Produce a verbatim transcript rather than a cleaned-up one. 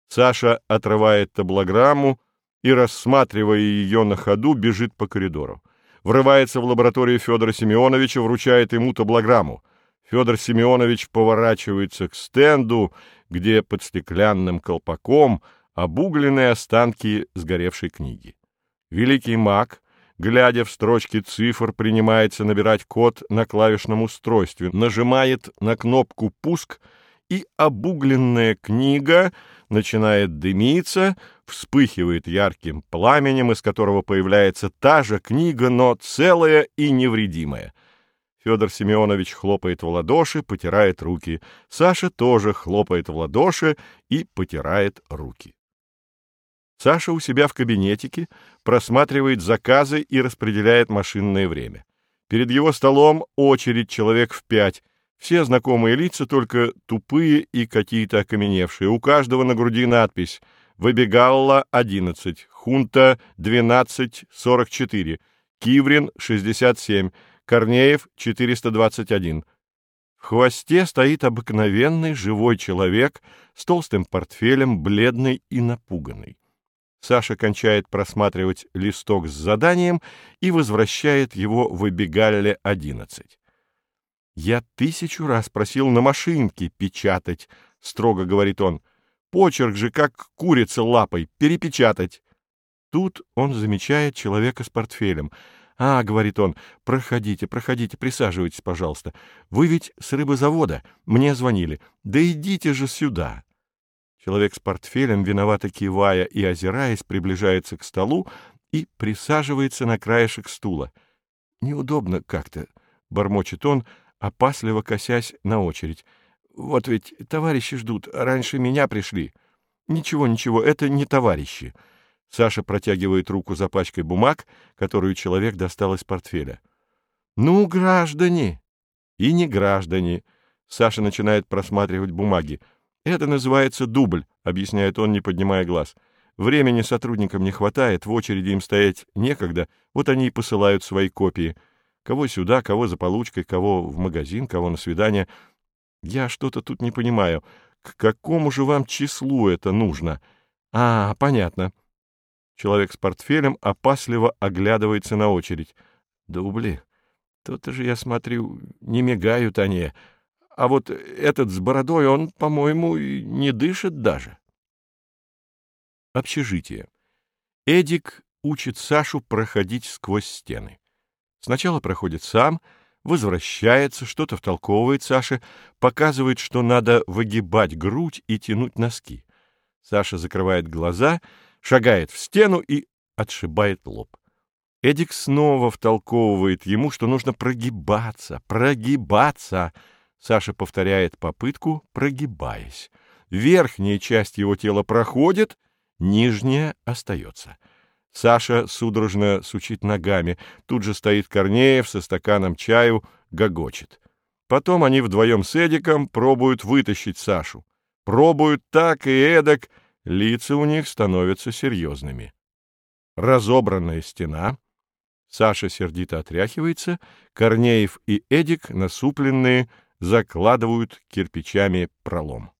Саша отрывает таблограмму и, рассматривая ее на ходу, бежит по коридору. Врывается в лабораторию Федора Семеновича, вручает ему таблограмму. Федор Семенович поворачивается к стенду, где под стеклянным колпаком обугленные останки сгоревшей книги. Великий маг, глядя в строчки цифр, принимается набирать код на клавишном устройстве, нажимает на кнопку «Пуск», и обугленная книга начинает дымиться, вспыхивает ярким пламенем, из которого появляется та же книга, но целая и невредимая. Федор Семенович хлопает в ладоши, потирает руки. Саша тоже хлопает в ладоши и потирает руки. Саша у себя в кабинетике просматривает заказы и распределяет машинное время. Перед его столом очередь человек в пять. Все знакомые лица, только тупые и какие-то окаменевшие. У каждого на груди надпись: Выбегалла одиннадцать, Хунта двенадцать сорок четыре, Киврин шестьдесят семь, Корнеев четыреста двадцать один. В хвосте стоит обыкновенный живой человек с толстым портфелем, бледный и напуганный. Саша кончает просматривать листок с заданием и возвращает его в Выбегалле одиннадцать. «Я тысячу раз просил на машинке печатать», — строго говорит он. «Почерк же, как курица лапой, перепечатать». Тут он замечает человека с портфелем. «А, — говорит он, — проходите, проходите, присаживайтесь, пожалуйста. Вы ведь с рыбозавода, мне звонили. Да идите же сюда». Человек с портфелем, виновато кивая и озираясь, приближается к столу и присаживается на краешек стула. «Неудобно как-то», — бормочет он, опасливо косясь на очередь. «Вот ведь товарищи ждут, раньше меня пришли». «Ничего, ничего, это не товарищи». Саша протягивает руку за пачкой бумаг, которую человек достал из портфеля. «Ну, граждане!» «И не граждане». Саша начинает просматривать бумаги. «Это называется дубль», — объясняет он, не поднимая глаз. «Времени сотрудникам не хватает, в очереди им стоять некогда, вот они и посылают свои копии. Кого сюда, кого за получкой, кого в магазин, кого на свидание. Я что-то тут не понимаю. К какому же вам числу это нужно? А, понятно». Человек с портфелем опасливо оглядывается на очередь. «Дубли? Тут же, я смотрю, не мигают они. А вот этот с бородой, он, по-моему, не дышит даже». Общежитие. Эдик учит Сашу проходить сквозь стены. Сначала проходит сам, возвращается, что-то втолковывает Саше, показывает, что надо выгибать грудь и тянуть носки. Саша закрывает глаза, шагает в стену и отшибает лоб. Эдик снова втолковывает ему, что нужно прогибаться, прогибаться. Саша повторяет попытку, прогибаясь. Верхняя часть его тела проходит, нижняя остается. Саша судорожно сучит ногами. Тут же стоит Корнеев со стаканом чаю, гогочет. Потом они вдвоем с Эдиком пробуют вытащить Сашу. Пробуют так и эдак, лица у них становятся серьезными. Разобранная стена. Саша сердито отряхивается, Корнеев и Эдик, насупленные, закладывают кирпичами пролом.